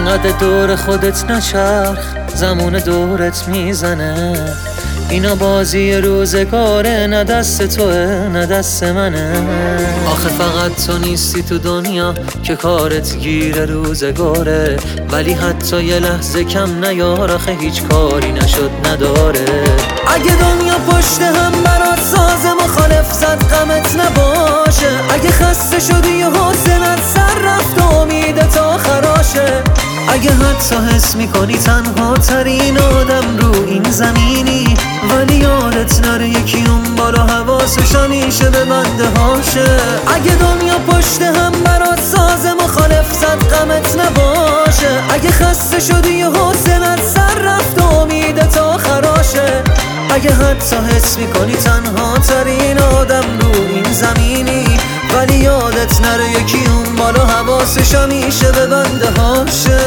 انقدر دور خودت نچرخ، زمان دورت میزنه. اینا بازی روزگاره، نه دست توه نه دست منه. آخه فقط تو نیستی تو دنیا که کارت گیر روزگاره، ولی حتی یه لحظه کم نیار، آخه هیچ کاری نشد نداره. اگه دنیا پشت هم برات ساز مخالف زد غمت نباشه، اگه خسته شدی و حوصلت سر رفت و امیدت خراشه، اگه حتی حس میکنی تنها ترین آدم رو این زمینی، ولی یادت نره یکی اون بالا حواسش همیشه به بنده هاشه. اگه دنیا پشت هم برات ساز مخالف زد غمت نباشه، اگه خسته شدی و حوصلت سر رفت و امیدت خراشه، اگه حتی حس میکنی تنها ترین آدم رو این زمینی، ولی یادت نره یکی اون بالا حواسش همیشه به بنده هاشه.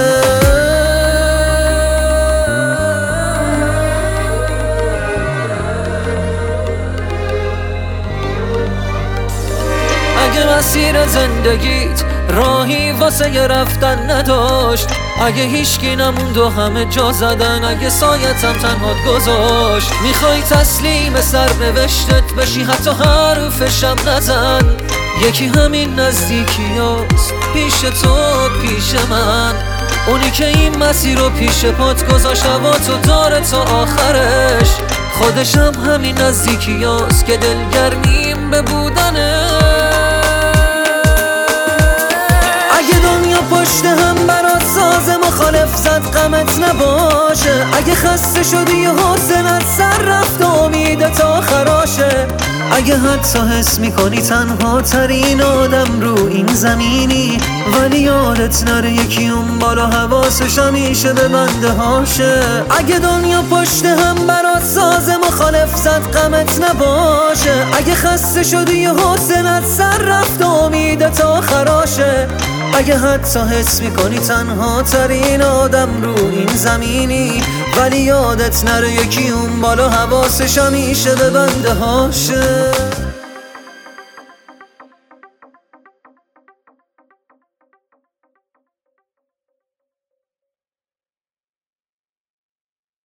اگه مسیر زندگیت راهی واسه ی رفتن نداشت، اگه هیچکی نموند و همه جا زدن، اگه سایتم تنهات گذاشت، میخوای تسلیم سرنوشتت بشی حتی حرفشم نزن، یکی همین نزدیکی هست پیش تو پیش من، اونی که این مسیر رو پیش پات گذاشت هوا تو داره تا آخرش، خودشم همین نزدیکی هست که دلگرمیم به بودنه. اگه دنیا پشت هم برات ساز مخالف زد غمت نباشه، اگه خسته شدی و حوصلت سر رفت و امیدت خراشه، اگه حتی حس میکنی تنها ترین آدم رو این زمینی، ولی یادت نره یکی اون بالا حواسش همیشه به بنده هاشه. اگه دنیا پشت هم برات ساز مخالف زد غمت نباشه، اگه خسته شدی و حوصلت سر رفت و امیدت خراشه، اگه حتی حس میکنی تنها ترین آدم رو این زمینی، ولی یادت نره یکی اون بالا حواسش همیشه به بنده هاشه.